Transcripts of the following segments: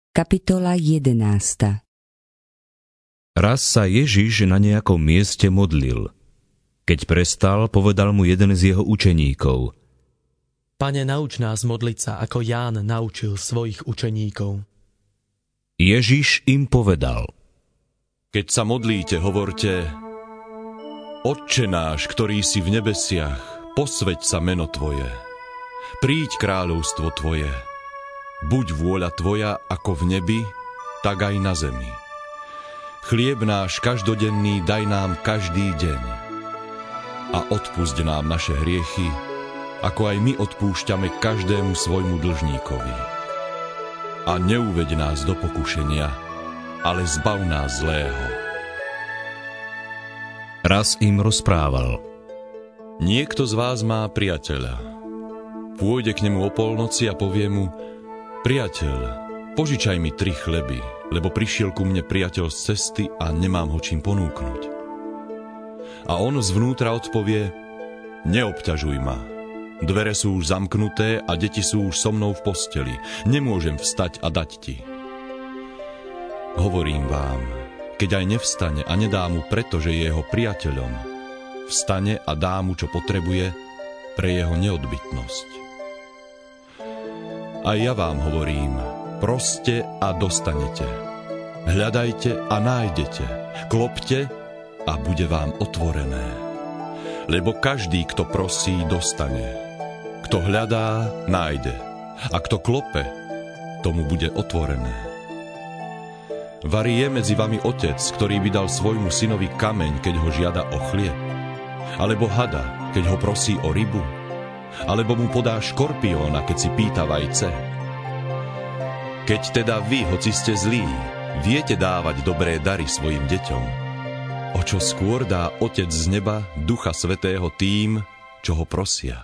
Kapitola 11. Raz sa Ježiš na nejakom mieste modlil. Keď prestal, povedal mu jeden z jeho učeníkov: Pane, nauč nás modliť sa, ako Ján naučil svojich učeníkov. Ježiš im povedal: Keď sa modlíte, hovorte: Otče náš, ktorý si v nebesiach, posväť sa meno Tvoje. Príď kráľovstvo Tvoje. Buď vôľa Tvoja ako v nebi, tak aj na zemi. Chlieb náš každodenný daj nám každý deň. A odpusť nám naše hriechy, ako aj my odpúšťame každému svojmu dlžníkovi. A neuveď nás do pokušenia, ale zbav nás zlého. Raz im rozprával: Niekto z vás má priateľa. Pôjde k nemu o polnoci a povie mu: Priateľ, požičaj mi 3 chleby, lebo prišiel ku mne priateľ z cesty a nemám ho čím ponúknuť. A on zvnútra odpovie: Neobťažuj ma. Dvere sú už zamknuté a deti sú už so mnou v posteli. Nemôžem vstať a dať ti. Hovorím vám, keď aj nevstane a nedá mu, pretože je jeho priateľom, vstane a dá mu, čo potrebuje, pre jeho neodbytnosť. A ja vám hovorím, proste a dostanete. Hľadajte a nájdete. Klopte a bude vám otvorené. Lebo každý, kto prosí, dostane. Kto hľadá, nájde. A kto klope, tomu bude otvorené. Vari je medzi vami otec, ktorý by dal svojmu synovi kameň, keď ho žiada o chlieb? Alebo hada, keď ho prosí o rybu? Alebo mu podá škorpióna, keď si pýta vajce? Keď teda vy, hoci ste zlí, viete dávať dobré dary svojim deťom, o čo skôr dá Otec z neba Ducha Svätého tým, čo ho prosia.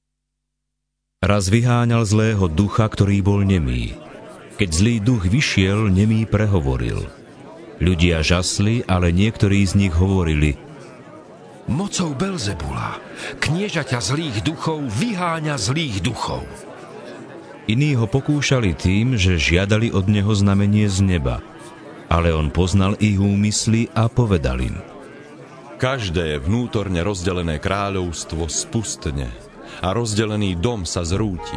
Raz vyháňal zlého ducha, ktorý bol nemý. Keď zlý duch vyšiel, nemý prehovoril. Ľudia žasli, ale niektorí z nich hovorili: Mocou Belzebula, kniežaťa zlých duchov, vyháňa zlých duchov. Iní ho pokúšali tým, že žiadali od neho znamenie z neba. Ale on poznal ich úmysly a povedal im: Každé vnútorne rozdelené kráľovstvo spustne a rozdelený dom sa zrúti.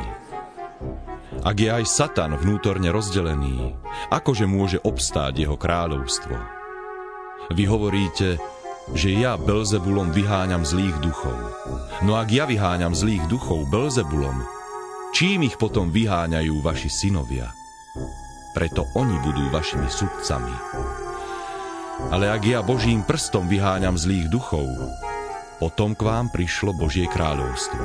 Ak je aj Satan vnútorne rozdelený, akože môže obstáť jeho kráľovstvo? Vy hovoríte, že ja Belzebulom vyháňam zlých duchov. No ak ja vyháňam zlých duchov Belzebulom, čím ich potom vyháňajú vaši synovia? Preto oni budú vašimi sudcami. Ale ak ja Božím prstom vyháňam zlých duchov, potom k vám prišlo Božie kráľovstvo.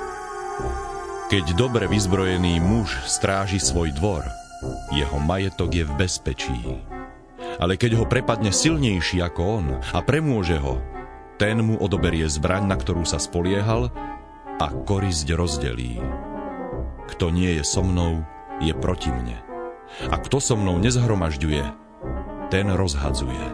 Keď dobre vyzbrojený muž stráži svoj dvor, jeho majetok je v bezpečí. Ale keď ho prepadne silnejší ako on a premôže ho, ten mu odoberie zbraň, na ktorú sa spoliehal, a korisť rozdelí. Kto nie je so mnou, je proti mne. A kto so mnou nezhromažďuje, ten rozhadzuje.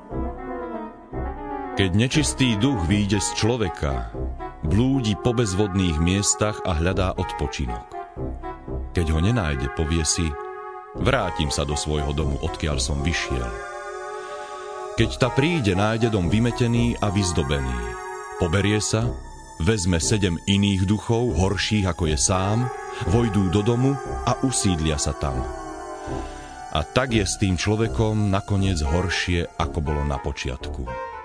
Keď nečistý duch vyjde z človeka, blúdi po bezvodných miestach a hľadá odpočinok. Keď ho nenájde, povie si: Vrátim sa do svojho domu, odkiaľ som vyšiel. Keď ta príde, nájde dom vymetený a vyzdobený. Poberie sa, vezme 7 iných duchov, horších ako je sám, vojdú do domu a usídlia sa tam. A tak je s tým človekom nakoniec horšie, ako bolo na počiatku.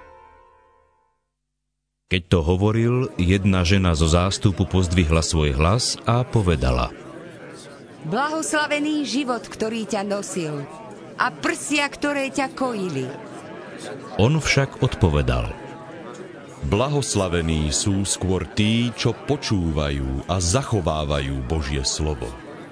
Keď to hovoril, jedna žena zo zástupu pozdvihla svoj hlas a povedala: Blahoslavený život, ktorý ťa nosil, a prsia, ktoré ťa kojili. On však odpovedal: Blahoslavení sú skôr tí, čo počúvajú a zachovávajú Božie slovo.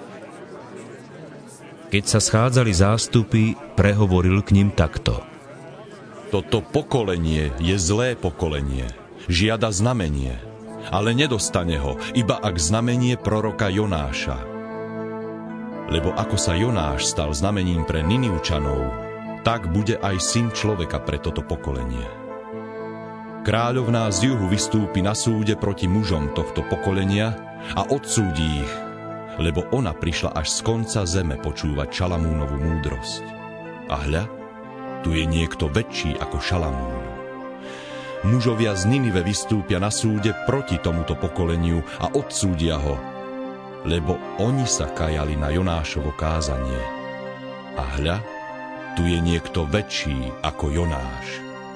Keď sa schádzali zástupy, prehovoril k nim takto: Toto pokolenie je zlé pokolenie. Žiada znamenie, ale nedostane ho, iba ak znamenie proroka Jonáša. Lebo ako sa Jonáš stal znamením pre Ninivčanov, tak bude aj Syn človeka pre toto pokolenie. Kráľovná z juhu vystúpi na súde proti mužom tohto pokolenia a odsúdi ich, lebo ona prišla až z konca zeme počúvať Šalamúnovu múdrosť. A hľa, tu je niekto väčší ako Šalamún. Mužovia z Ninive vystúpia na súde proti tomuto pokoleniu a odsúdia ho, lebo oni sa kajali na Jonášovo kázanie. A hľa, tu je niekto väčší ako Jonáš.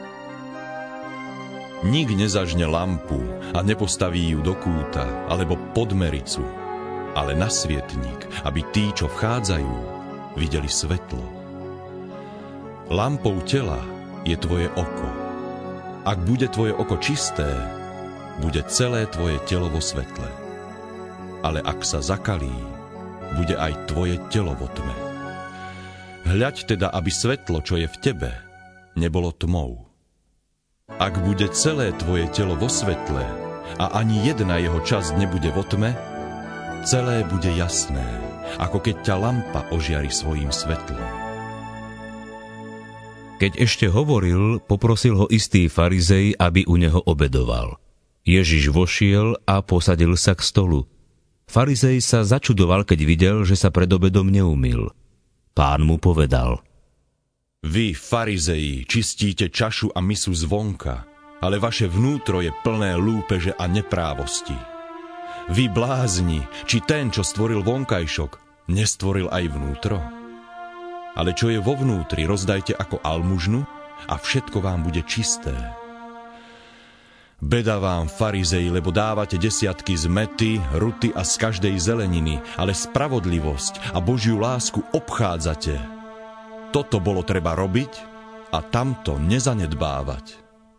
Nik nezažne lampu a nepostaví ju do kúta alebo pod mericu, ale na svietnik, aby tí, čo vchádzajú, videli svetlo. Lampou tela je tvoje oko. Ak bude tvoje oko čisté, bude celé tvoje telo vo svetle. Ale ak sa zakalí, bude aj tvoje telo vo tme. Hľaď teda, aby svetlo, čo je v tebe, nebolo tmou. Ak bude celé tvoje telo vo svetle a ani jedna jeho časť nebude vo tme, celé bude jasné, ako keď ťa lampa ožiari svojím svetlom. Keď ešte hovoril, poprosil ho istý farizej, aby u neho obedoval. Ježiš vošiel a posadil sa k stolu. Farizej sa začudoval, keď videl, že sa pred obedom neumyl. Pán mu povedal: Vy, farizeji, čistíte čašu a misu zvonka, ale vaše vnútro je plné lúpeže a neprávosti. Vy blázni, či ten, čo stvoril vonkajšok, nestvoril aj vnútro? Ale čo je vo vnútri, rozdajte ako almužnu a všetko vám bude čisté. Beda vám, farizeji, lebo dávate desiatky z mäty, ruty a z každej zeleniny, ale spravodlivosť a Božiu lásku obchádzate. Toto bolo treba robiť a tamto nezanedbávať.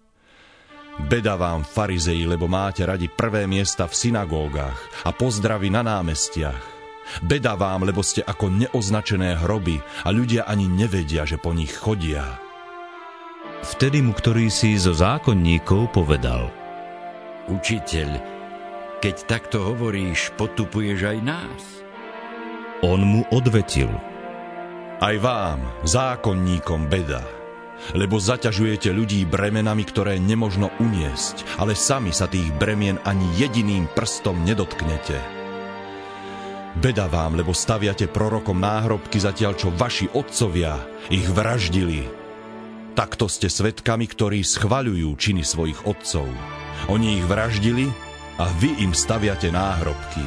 Beda vám, farizeji, lebo máte radi prvé miesta v synagógach a pozdravy na námestiach. Beda vám, lebo ste ako neoznačené hroby a ľudia ani nevedia, že po nich chodia. Vtedy mu ktorýsi zo zákonníkov povedal: Učiteľ, keď takto hovoríš, potupuješ aj nás. On mu odvetil: Aj vám, zákonníkom, beda, lebo zaťažujete ľudí bremenami, ktoré nemožno uniesť, ale sami sa tých bremien ani jediným prstom nedotknete. Beda vám, lebo staviate prorokom náhrobky, zatiaľ čo vaši otcovia ich vraždili. Takto ste svedkami, ktorí schvaľujú činy svojich otcov. Oni ich vraždili a vy im staviate náhrobky.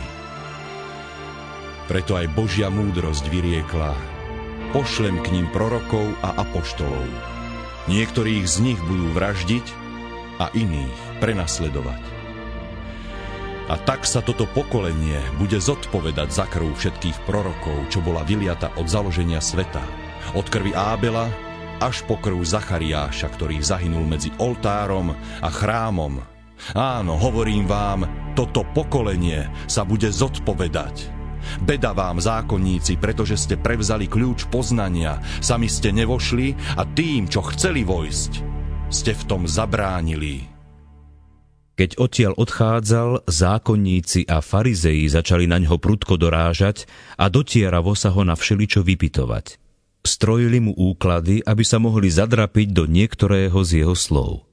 Preto aj Božia múdrosť vyriekla: Pošlem k ním prorokov a apoštolov. Niektorých z nich budú vraždiť a iných prenasledovať. A tak sa toto pokolenie bude zodpovedať za krv všetkých prorokov, čo bola vyliata od založenia sveta. Od krvi Ábela až po krv Zachariáša, ktorý zahynul medzi oltárom a chrámom. Áno, hovorím vám, toto pokolenie sa bude zodpovedať. Beda vám, zákonníci, pretože ste prevzali kľúč poznania, sami ste nevošli a tým, čo chceli vojsť, ste v tom zabránili. Keď odtiaľ odchádzal, zákonníci a farizeji začali naňho prudko dorážať a dotieravo sa ho na všeličo vypytovať. Strojili mu úklady, aby sa mohli zadrapiť do niektorého z jeho slov.